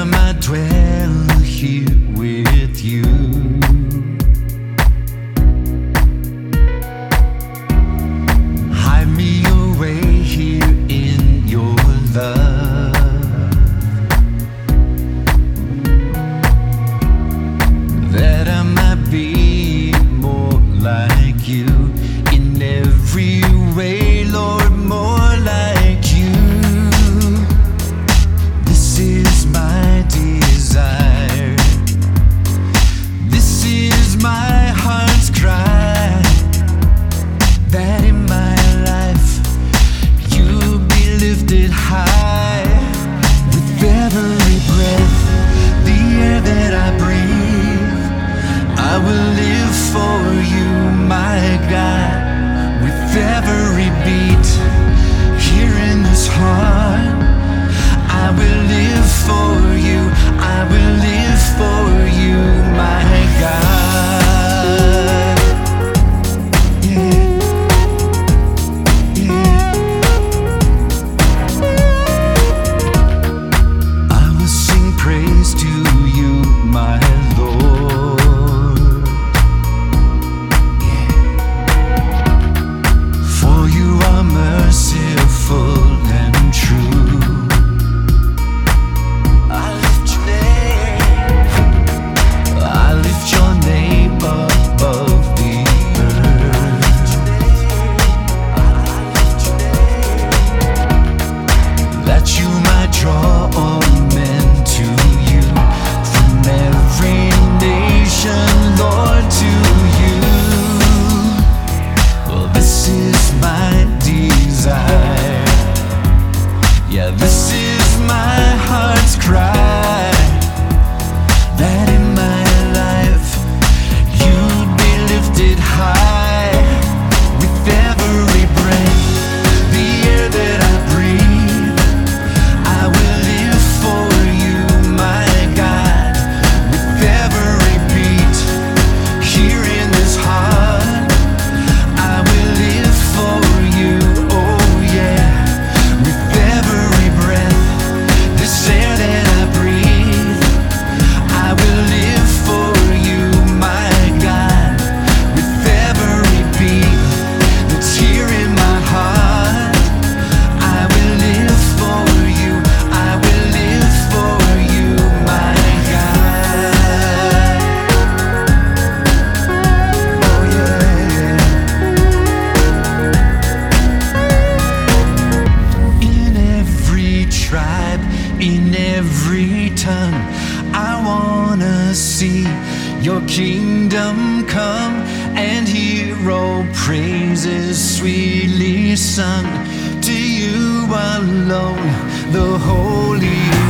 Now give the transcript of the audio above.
I might dwell here with you. Hide me away here in your love, that I might be more like you in every way, Lord, more like you. This is my desire, this is my heart's cry, that in my life you be lifted high. With every breath, the air that I breathe, I will live for you, my God. With every beat here in this heart, I will live for you, I will live for you, my God. Yeah, yeah. I will sing praise to you, my Lord. Yeah. For you are merciful and true. I lift your name above the earth, that you might draw all men to you, from every nation, Lord, to you. Well, this is my desire, yeah, this is my heart's cry, that in my life you'd be lifted high. With every breath, the air that I breathe, I will live for you, my God. With every beat here in this heart, I will live for you, oh yeah. With every breath, this air that I breathe, I will live for you, my God. With every beat that's here in my heart, I will live for you, I will live for you, my God. Oh yeah, yeah. In every tribe, in every tongue, I wanna see your kingdom come, and hear all praises sweetly sung to you alone, the Holy